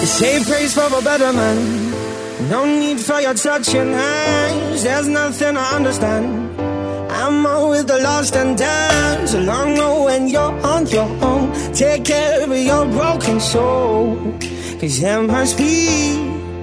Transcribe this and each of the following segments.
Save praise for a better man. No need for your touching hands. There's nothing I understand. I'm out with the lost and damned. So long road when you're on your own. Take care of your broken soul. Cause there must be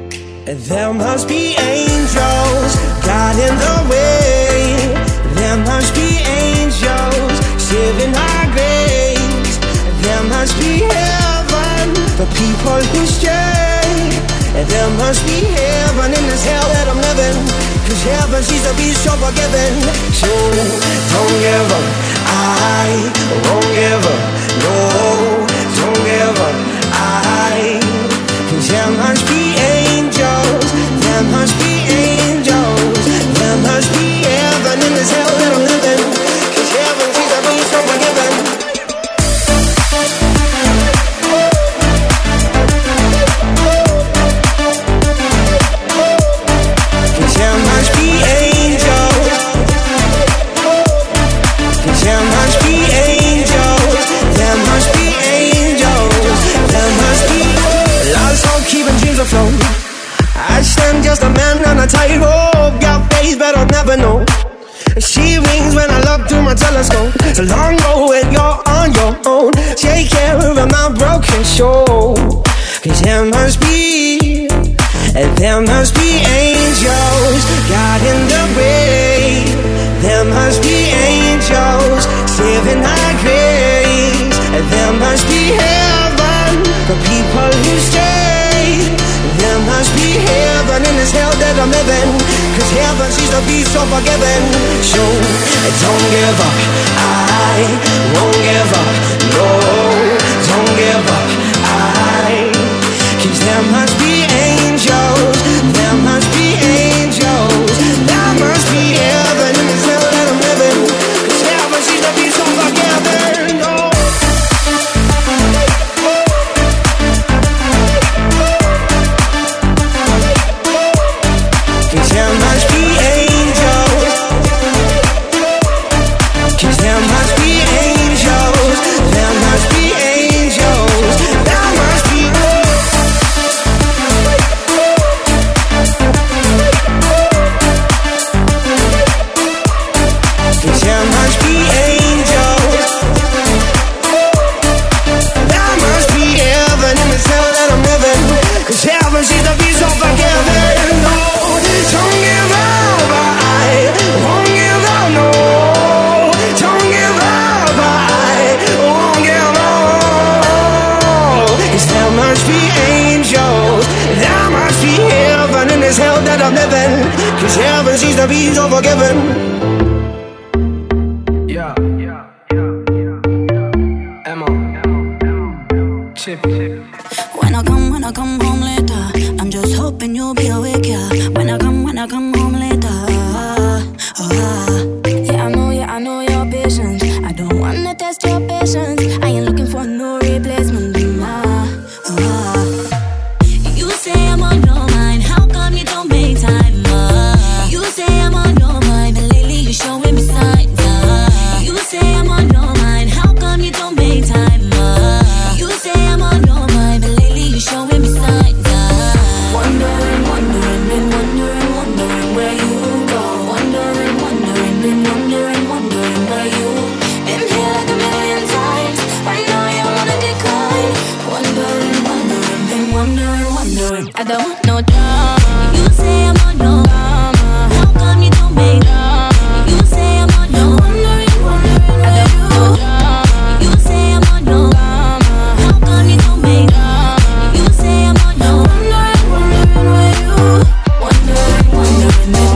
angels guiding the way. There must be angels saving our grace. There must be heaven for people who stray. And there must be heaven in this hell that I'm living. Cause heaven seems to be so forgiving. So don't give up, I won't give up. No, don't give up, cause there must be angels. There must be angels. There must be heaven in this hell that I'm living. Cause heaven seems to be so forgiving. I stand just a man on a tightrope. Got faith but I'll never know. She rings when I look through my telescope. So long road when you're on your own. Take care of my broken soul. Cause there must be angels guiding the way. There must be angels saving our grace. And there must be heaven for people who stay. There must be heaven in this hell that I'm living. Cause heaven seems to be so forgiving. So don't give up, I won't give up. No, don't give up, cause there must be angels. There must be angels. There must be heaven in this hell that I'm living. Cause heaven seems to be so forgiving. No. There must be angels. Cause there must be angels. There must be angels. There must be. Cause there must be angels. There must be heaven in this hell that I'm living. Cause heaven seems to be so forgiving. No. Don't give up, I won't give up, no. Don't give up, I won't give up. Cause there must be angels. There must be heaven in this hell that I'm living. Cause heaven seems to be so forgiving. Yeah. Emma. Chippy. When I come home later, I'm just hoping you'll be awake, yeah. When I come home later, yeah, I know your patience. I don't wanna test your patience. I ain't looking for no replacement. You say I'm on your mind, how come you don't make time? You say I'm on your mind, but lately you're showing me signs. You say I'm on your mind, how come you don't make time? You say I'm on your mind, but lately you're showing me signs. Wondering where you go. Wondering where you been here like a million times. Right now you wanna decline. Wondering. I don't want no drama. You say I'm on your drama. How come you don't make drama? You say I'm on your wondering. I don't want no drama. You say I'm on your drama. How come you don't make drama? You say I'm on your wondering where you. Wondering where you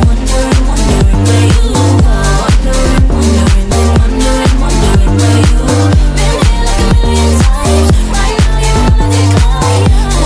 go. Wondering where you been here like a million times. Right now you wanna decline.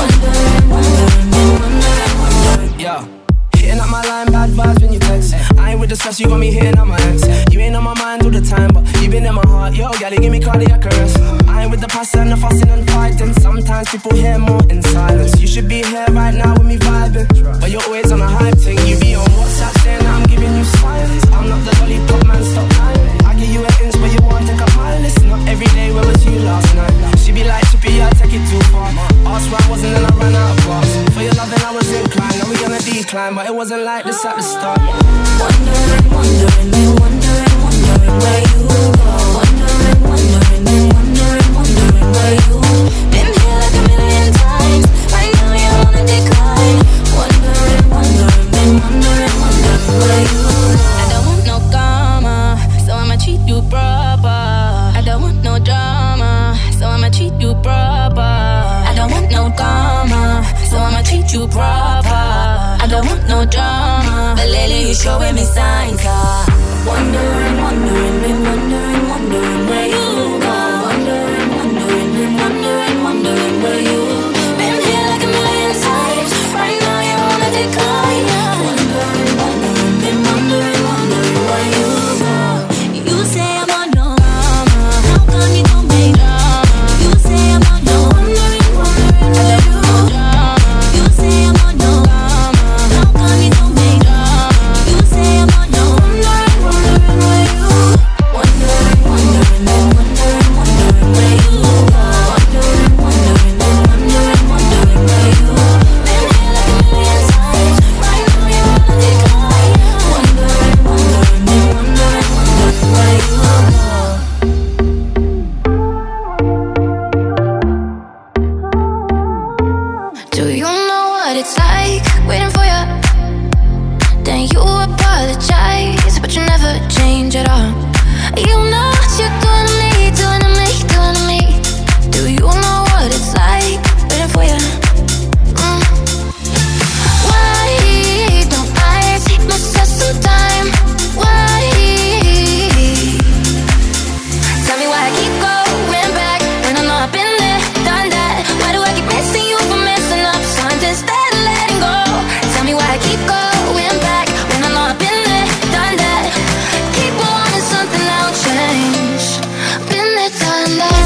Wondering. Yeah. Hitting up my line, bad vibes when you text. I ain't with the stress, you got me hitting up my ex. You ain't on my mind all the time, but you been in my heart. Yo, gal, you give me cardiac arrest. I ain't with the passion, the fussing and fighting. Sometimes people hear more in silence. You should be here right now with me vibing, but you're always on a hype thing. You be on WhatsApp saying I'm giving you silence. I'm not the lollipop man, stop lying. I give you an inch, but you want to take a mile. It's not every day, where was you last night? She be like, Chippy, I take it too far. Ask why I wasn't, and I ran out of climb, but it wasn't like this at the start. Wondering, wondering, been wondering, wondering where you go. Wondering, wondering, been wondering, wondering where you. Been here like a million times. Right now you're on a decline. Wondering, wondering, been wondering, wondering where you go. I don't want no karma, so I'ma treat you proper. I don't want no drama, so I'ma treat you proper. I don't want no karma, so I'ma treat you proper. I don't want no drama, but lately you showing me signs of wondering, wondering, been wondering, wondering where you go. Wondering, wondering, been wondering, wondering where you. Been here like a million times. Right now you're on a decline. Wondering, wondering, been wondering, wondering where you go. You say I'm on no drama. How come you don't make drama? You say I'm on no wondering, wondering where you go. You say I'm on no drama. How come you don't make drama? You say I'm on no wondering, wondering where you. Wondering, wondering, been wondering, wondering where you go. Wondering, wondering, been wondering, wondering where you. Been here like a million times. Right now you're on a decline. Wondering, wondering, been wondering, wondering where you go. Do you know what it's like waiting for you? Then you apologize, but you never change at all. You know what you're doing to me, doing to me, doing to me. Do you know what it's like waiting for you? Why don't I take myself some time? Why? Tell me why I keep going back when I know I've been there, done that. Why do I keep missing you for messing up something instead of letting go? Tell me why I keep going back when I know I've been there, done that. Keep wanting something that'll change. Been there, done that.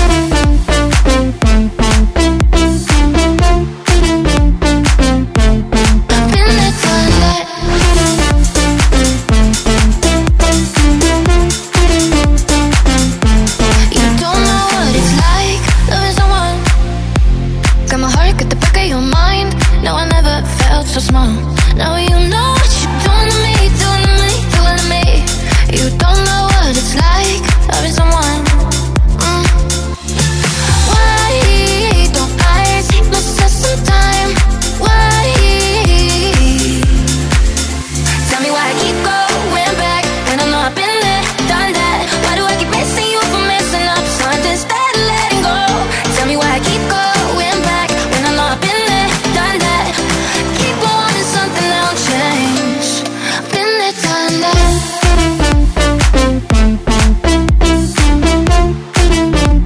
Been there, done that. You don't know what it's like loving someone. Got my heart, got the back of your mind. No, I never felt so small. Now you know what you're doing to me, doing to me, doing to me. You don't know what it's like loving someone. Why don't I take myself some time? Why? Tell me why I keep going back when I know I've been there, done that. Why do I keep missing you for messing up something instead of letting go? Tell me why I keep going back when I know I've been there, done that. Keep wanting something that'll change. Been there, done that.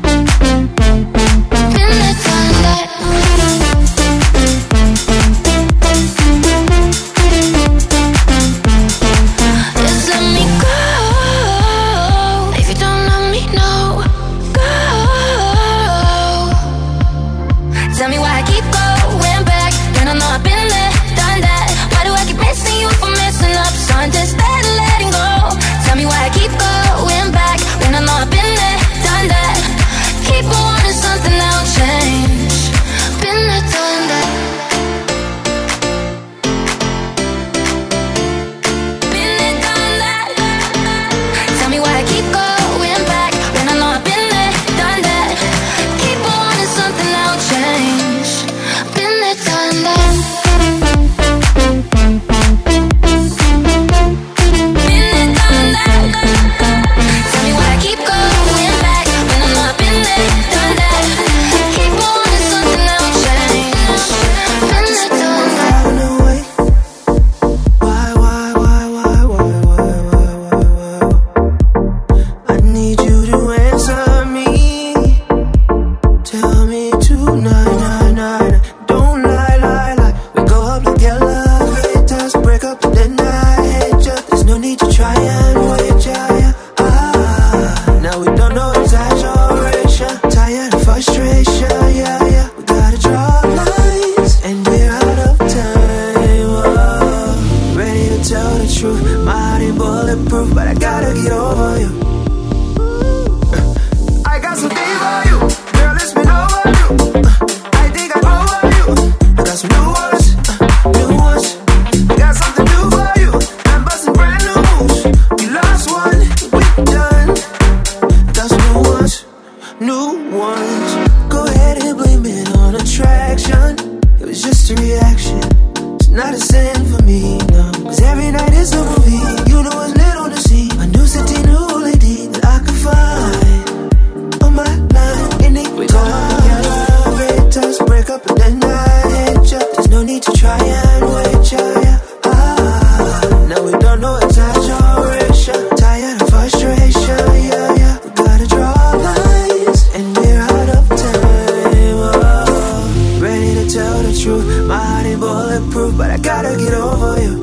attraction, it was just a reaction. It's not a sin for me, no. Cause every night is a movie. You know what's little to see. A new city, new lady that I can find on my line. In the we don't together, just break up and then I hit ya. There's no need to try and wait ya, yeah. Now we don't know exaggeration. Tired of frustration, yeah, yeah. We gotta draw lines and we're out of time, oh. Ready to tell the truth. My heart ain't bulletproof, but I gotta get over you.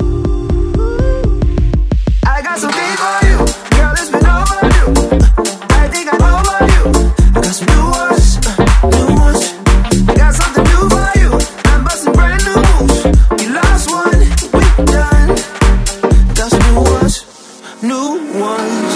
I got something for you, girl, it's been overdue. I think I know about you. I got some new ones, new ones. I got something new for you. I'm busting brand new moves. You lost one, we done. Got some new ones, new ones.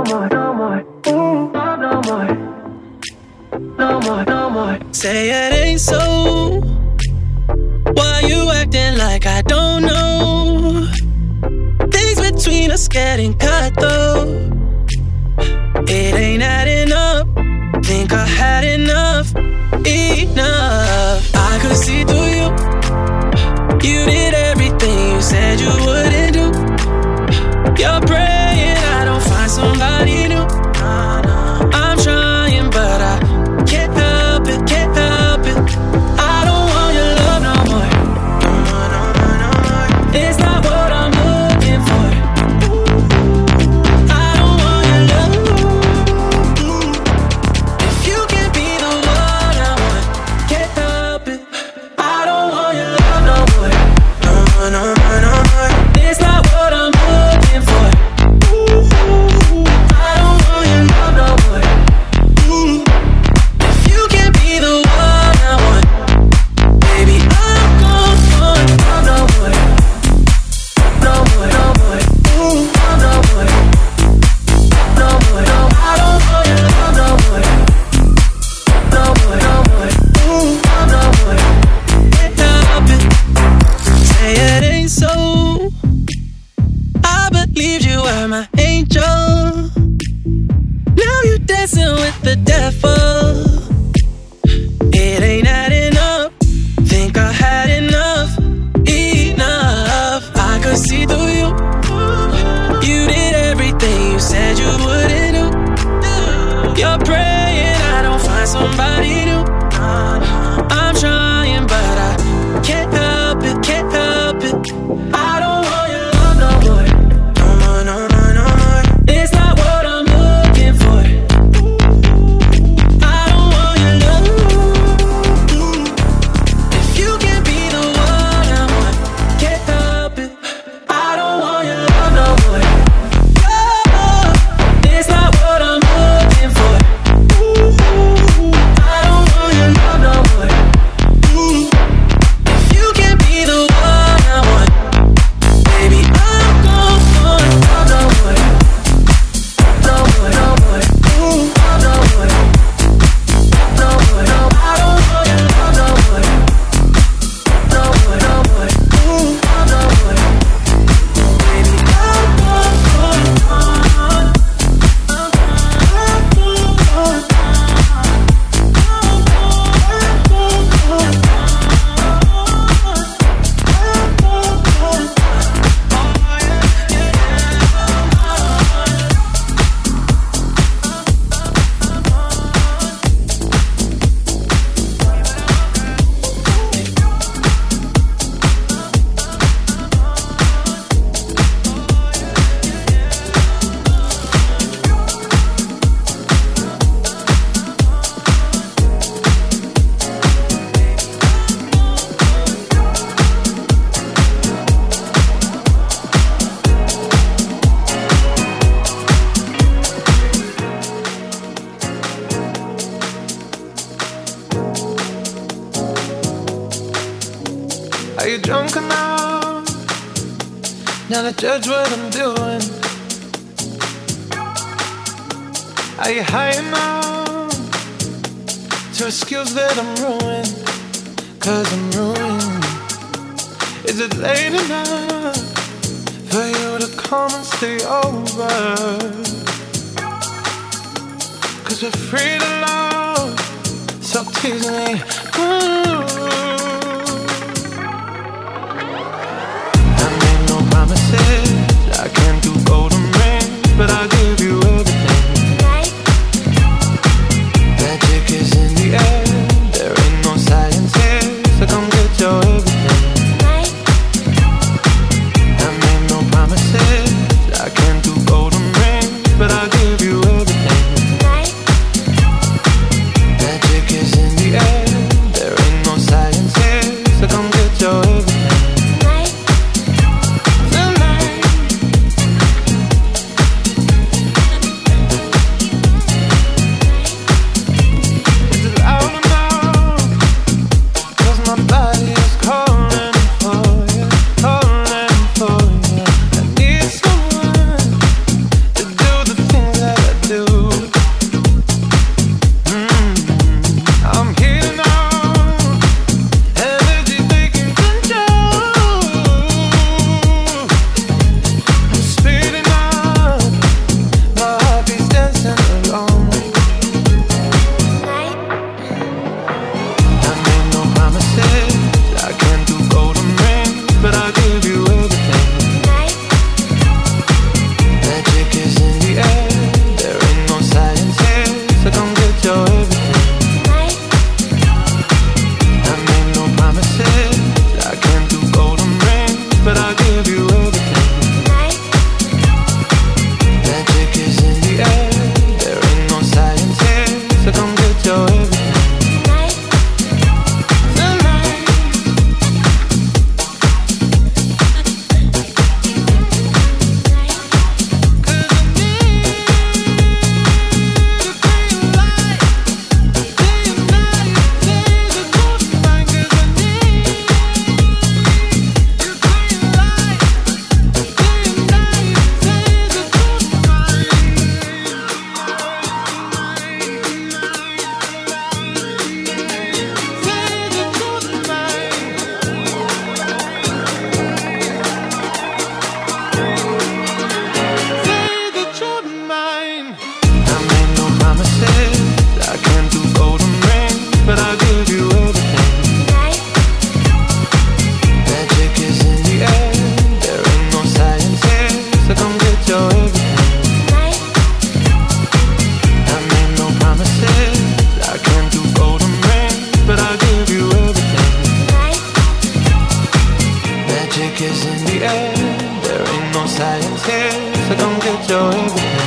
more, no more. No more, no more, no more. Say it ain't so. Why you acting like I don't know? Things between us getting cut though. It ain't adding up. Think I had enough. I could see through you. You did everything you said you wouldn't do. You're praying I don't find somebody new. I'm trying but I can't help it, can't help it. I don't want your love no more. No more. It's not what I'm looking for. I don't want your love. If you can't be the one I want, can't help it. I don't want your love no more. No more. It's not what I'm looking for. I don't want your love no more. If you can't be the one I want, baby, I'm gone for love no more. No more. No more. No more. I don't want your love no more. No more. No more. Can't help it. Say it ain't so. I believed you were my angel. Now you dancing with the devil. It ain't adding up. Think I had enough. I could see through you. You did everything you said you wouldn't do. You're praying I don't find somebody new. I'm trying but I can't help it, can't help it. I don't want your love no more. No more. It's not what I'm looking for. I don't want your love. If you can't be the one I want, can't help it. I don't want your love no more. It's not what I'm looking for. I don't want your love no more. If you can't be the one I want, baby, I'm gone for love no more. No more. No more. I don't want your love no more. No more. Baby, I'm gone for love. Are you drunk enough now to judge what I'm doing? Are you high enough to excuse that I'm ruined? 'Cause I'm ruined. Is it late enough for you to come and stay over? 'Cause we're free to love, so tease me. I made no promises, I can't do golden rings, but I'll give you everything. Magic is in the air, there ain't no science here, so come get your everything. I made no promises, I can't do golden rings, but I'll give you everything. Magic is in the air, there ain't no get your everything. I made no promises, I can't do golden rings, but I'll give you everything. Magic is in the air, there ain't no science here, so come get your everything.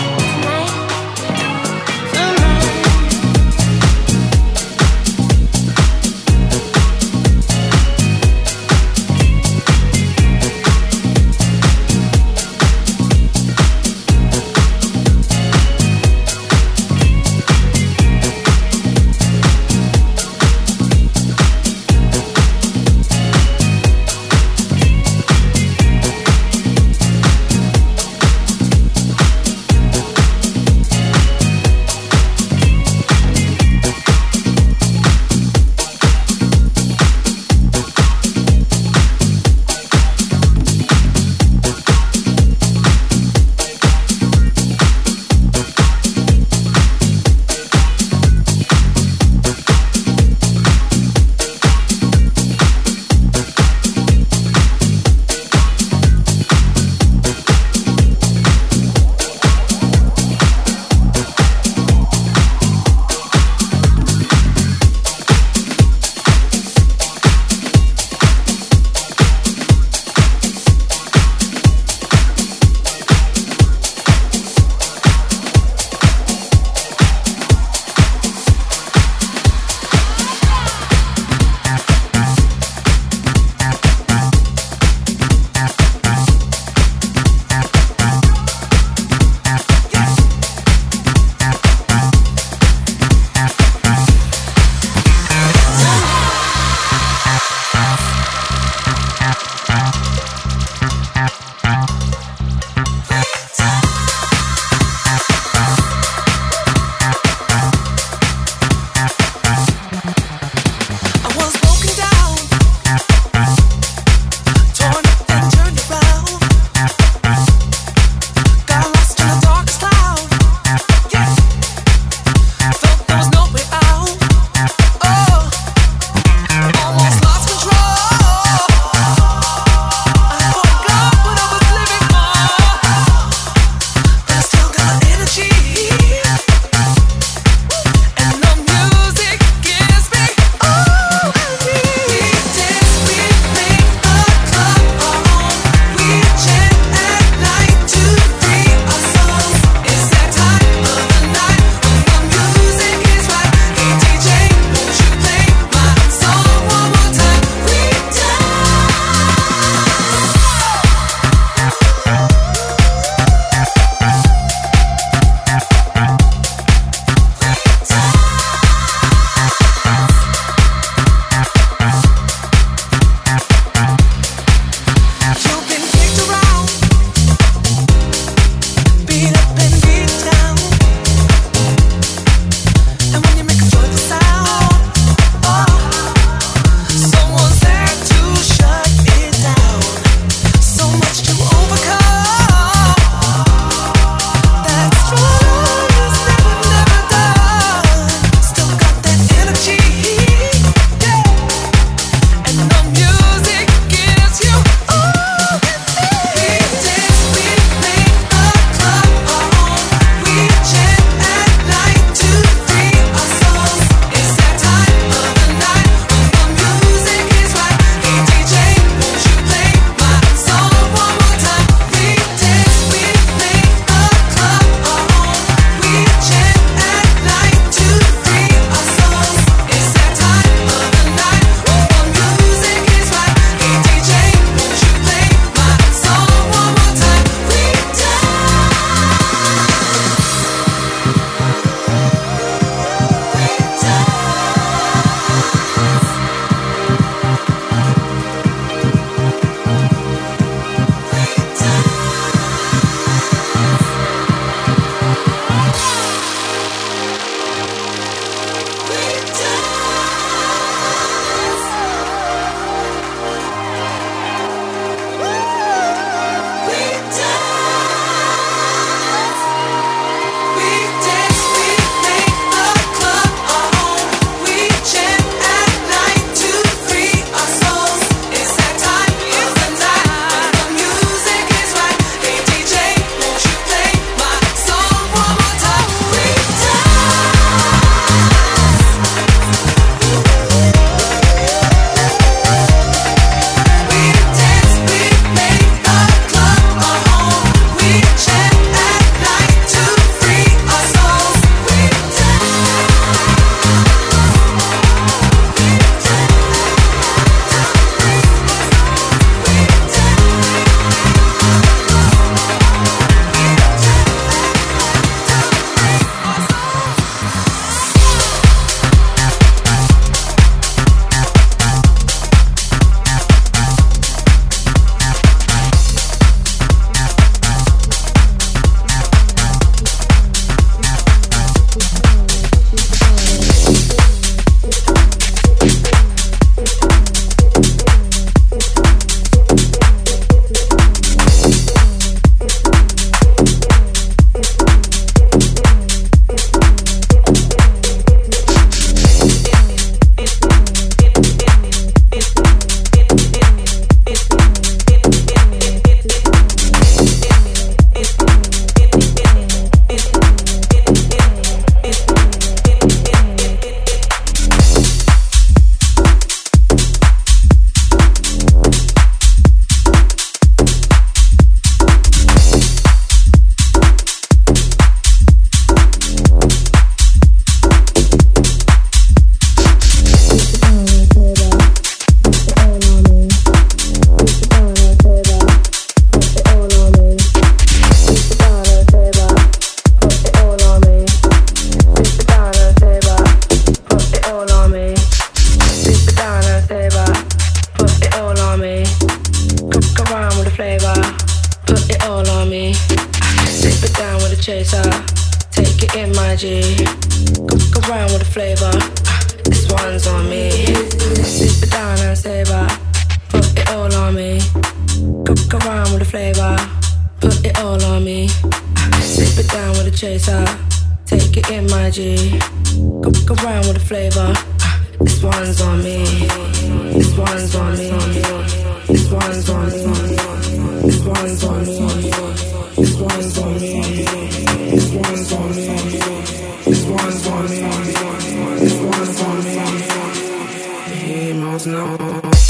chaser. Take it in my G. Go round with the flavor. This one's on me. Sip it down and savor. Put it all on me. Go round with the flavor. Put it all on me. Sip it down with the chaser. Take it in my G. Go round with the flavor. This one's on me. This one's on me. This one's on me. This one's on me. This one's on me. This one's on me. This one's on me. This one's on me. He must know.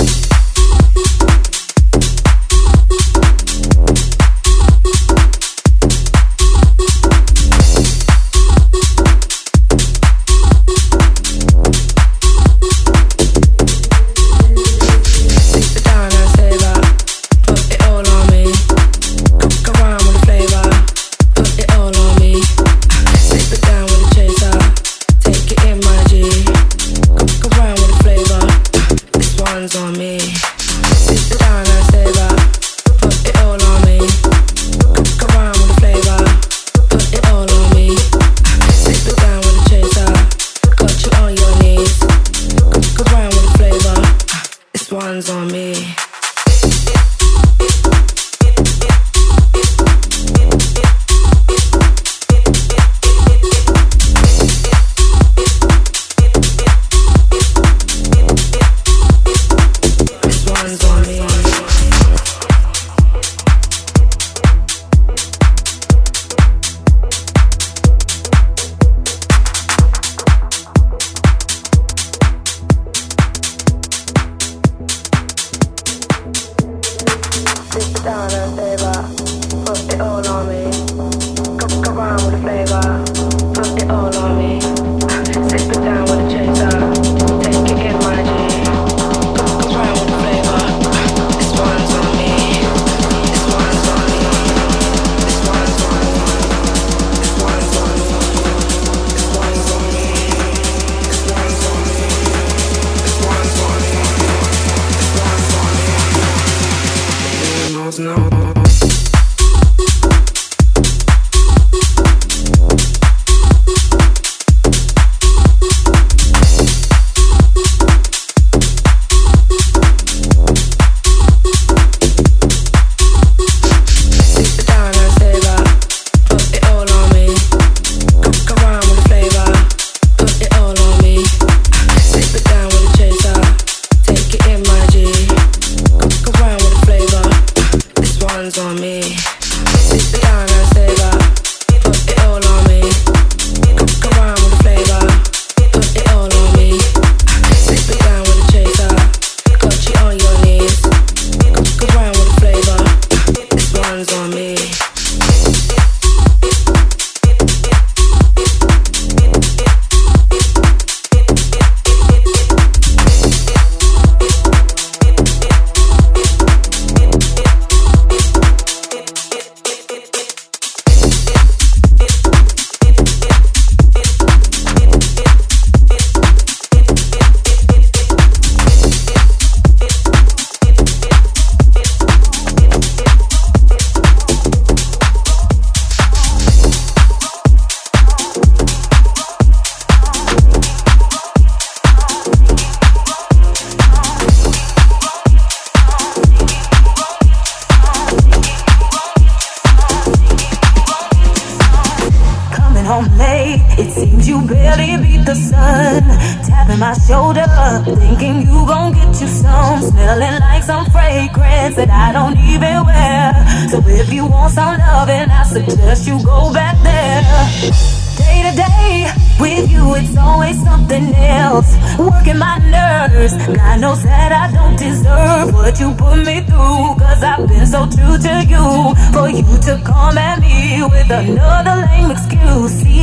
Another lame excuse. See,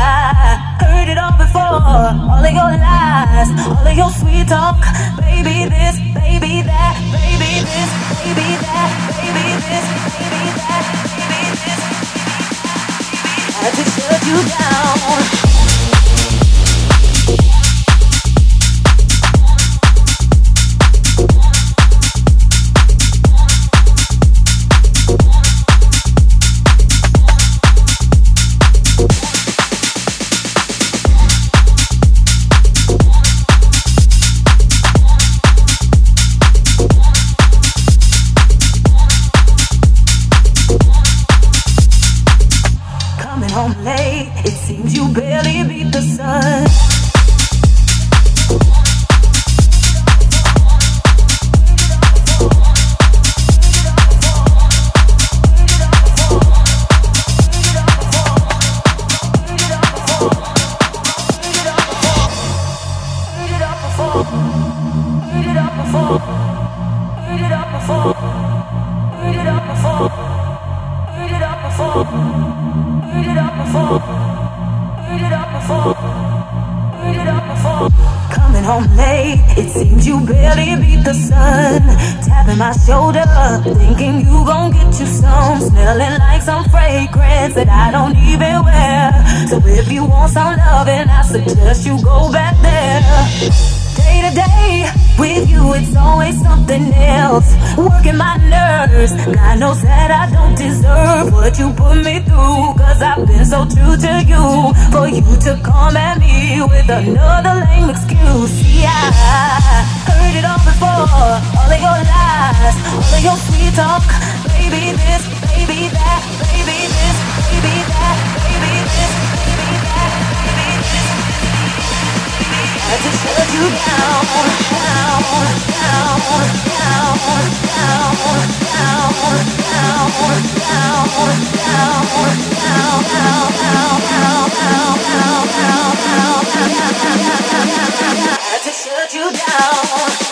I heard it all before. All of your lies, all of your sweet talk. Baby this, baby that, baby this, baby that, baby this, baby that, baby this, baby that. I just shut you down. Coming home late, it seems you barely beat the sun. Coming home late, it seems you barely beat the sun. Tapping my shoulder, thinking you gon' get you some. Smelling like some fragrance that I don't even wear. So if you want some loving, I suggest you go back there. Day to day, with you it's always something else. Working my nerves, God knows that I don't deserve what you put me through. Cause I've been so true to you, for you to come at me with another lame excuse. See, I heard it all before, all of your lies, all of your sweet talk. Baby this, baby that, baby this, baby that, baby this, baby that, baby this. I had to shut you down, down, down, down, down, down, down, down, down. I had to shut you down.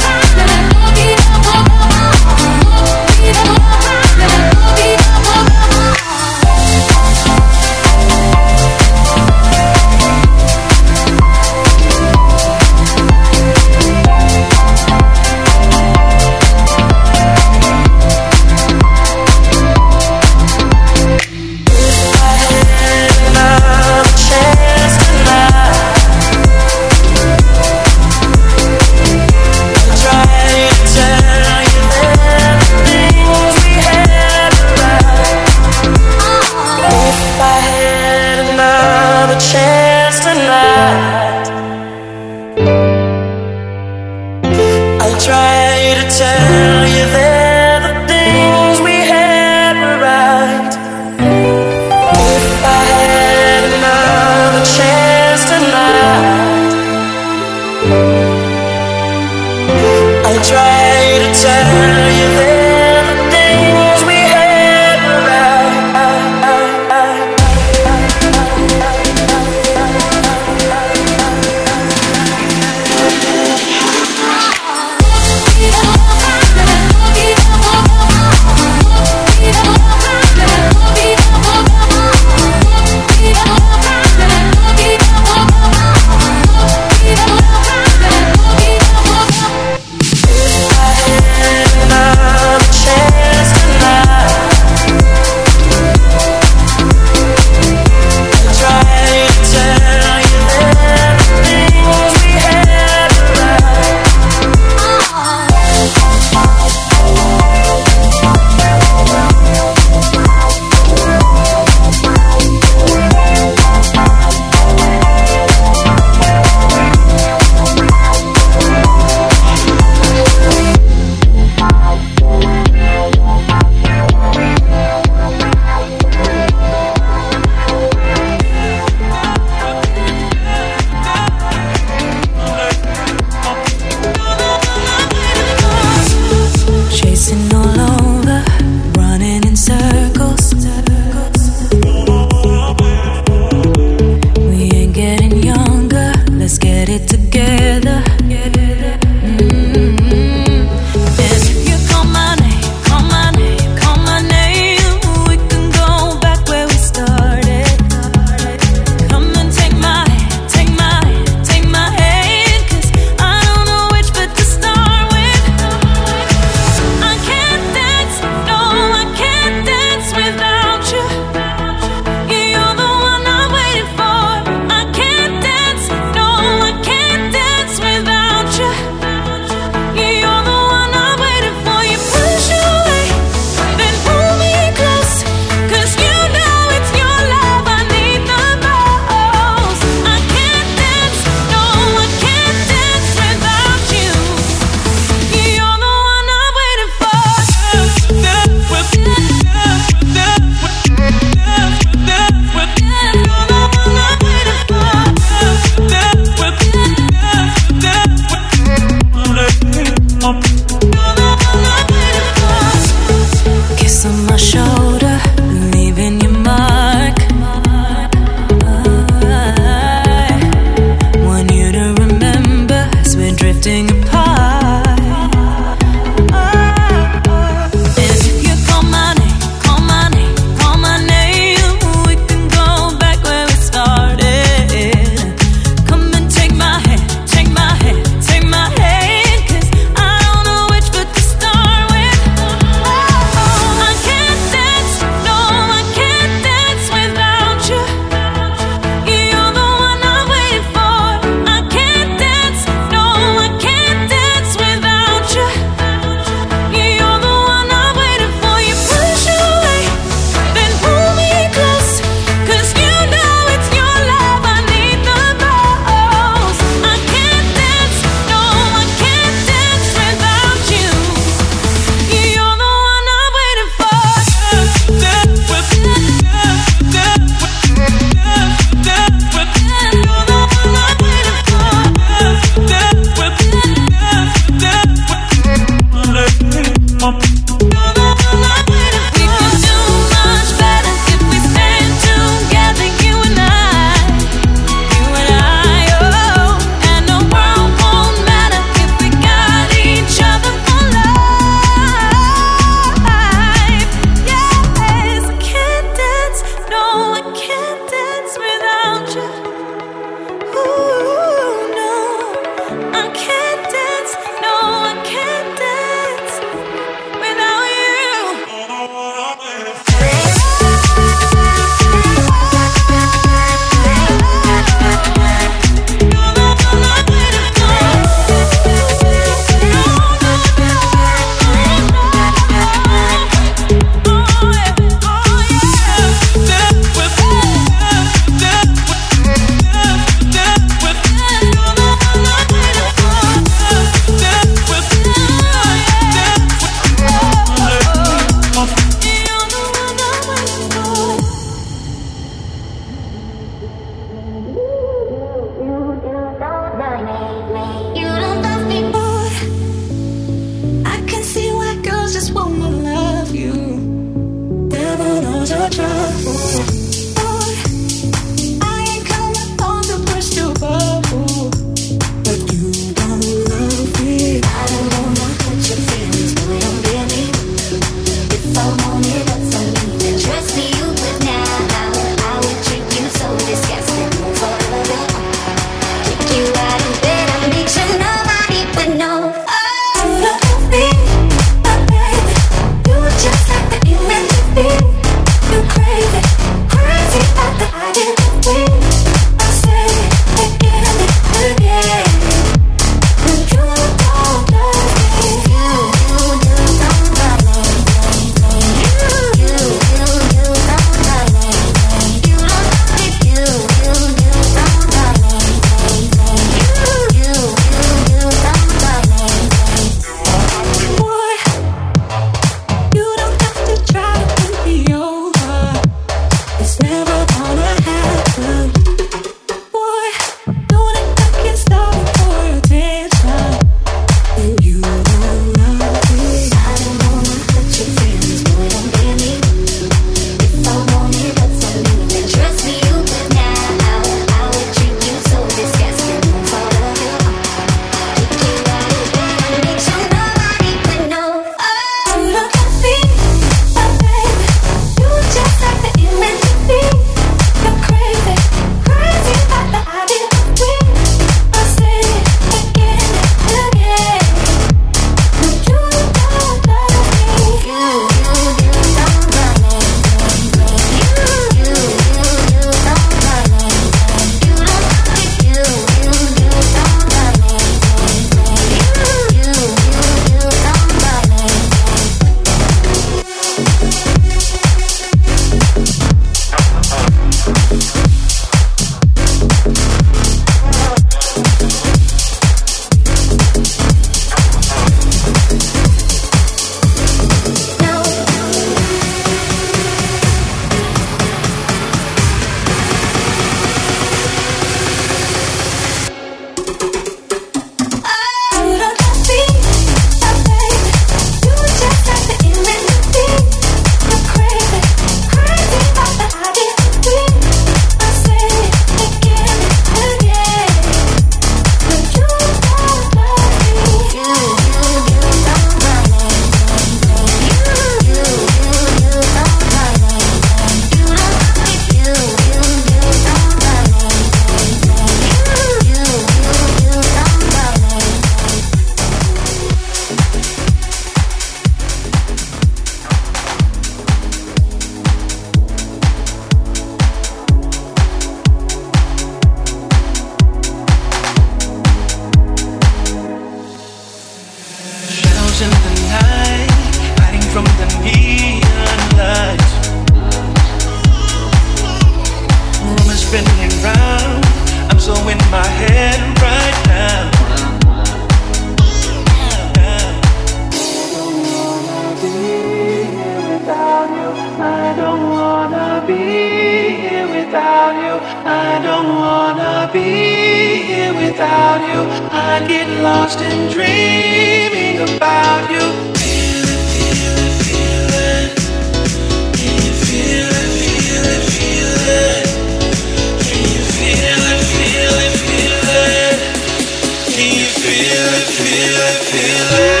without you. I get lost in dreaming about you. Feel it, feel it, feel it. Can you feel it, feel it, feel it? Can you feel it, feel it, feel it? Can you feel it, feel it, feel it?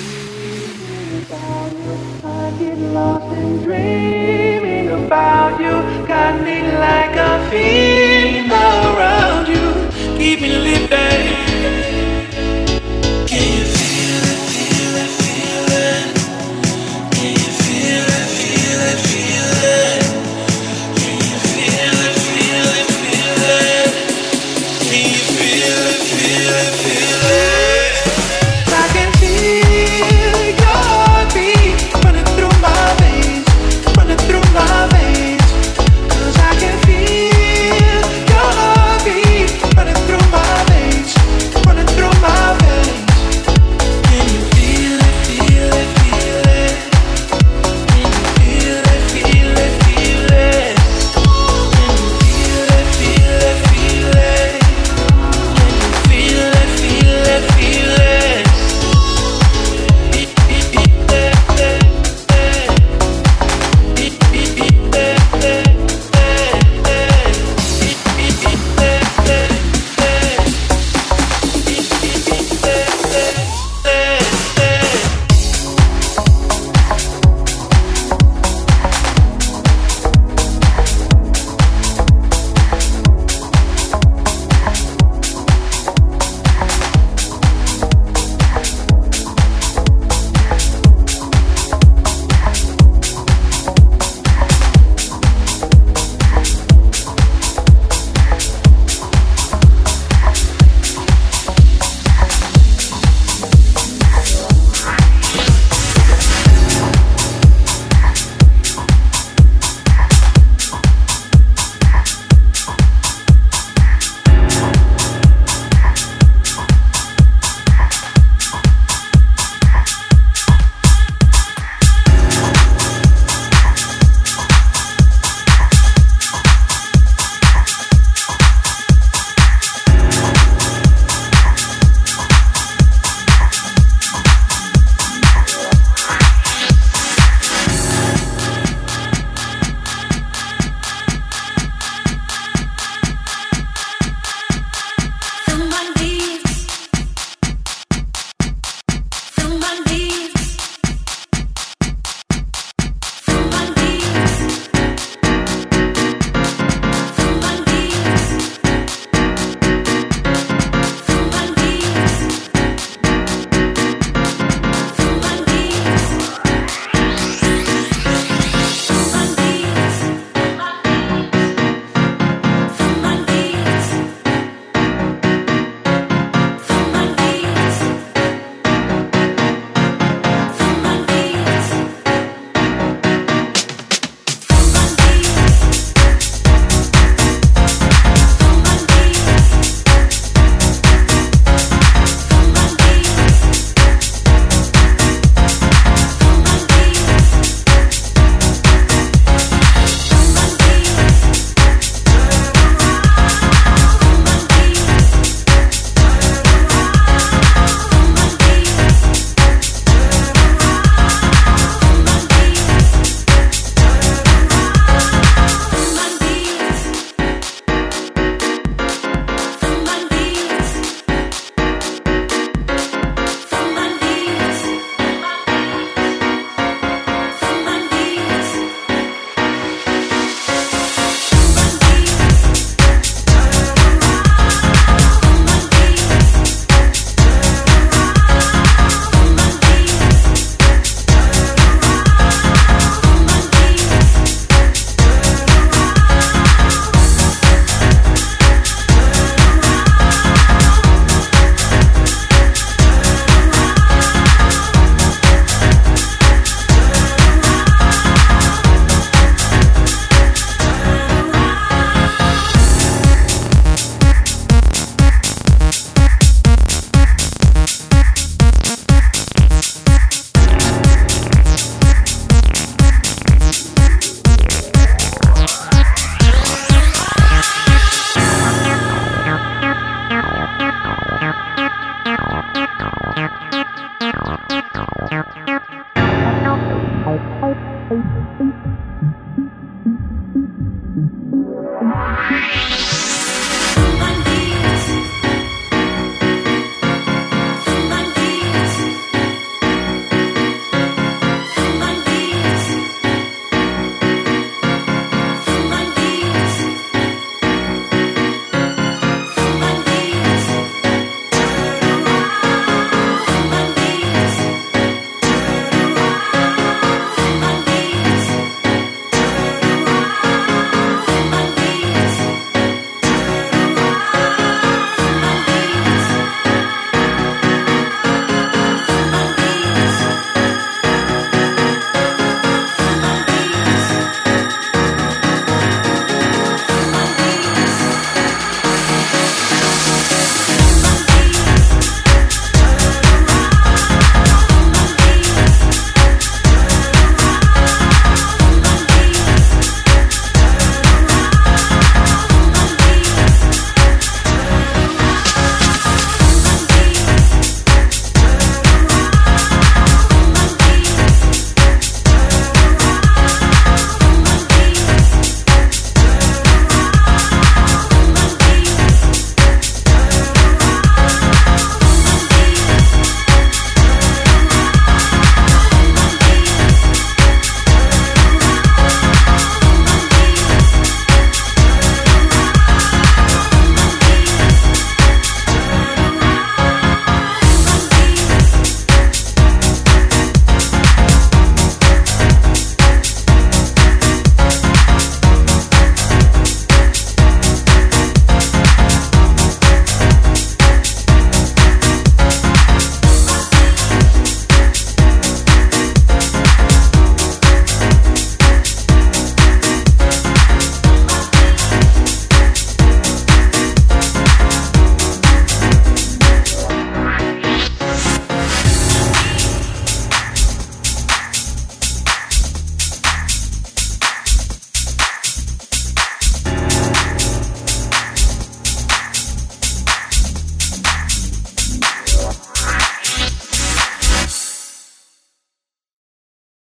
I get lost in dreaming about you.